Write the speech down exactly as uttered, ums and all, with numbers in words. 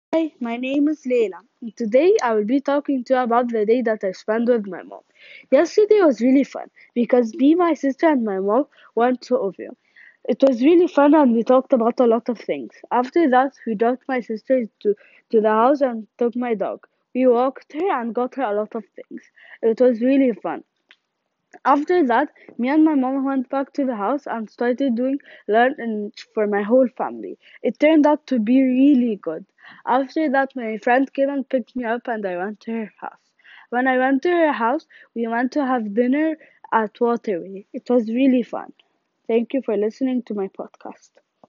Hi, my name is Leila. Today I will be talking to you about the day that I spent with my mom. Yesterday was really fun because me, my sister, and my mom went to Ovio. It was really fun and we talked about a lot of things. After that, we dropped my sister to, to the house and took my dog. We walked her and got her a lot of things. It was really fun. After that, me and my mom went back to the house and started doing learn for my whole family. It turned out to be really good. After that, my friend came and picked me up and I went to her house. When I went to her house, we went to have dinner at Waterway. It was really fun. Thank you for listening to my podcast.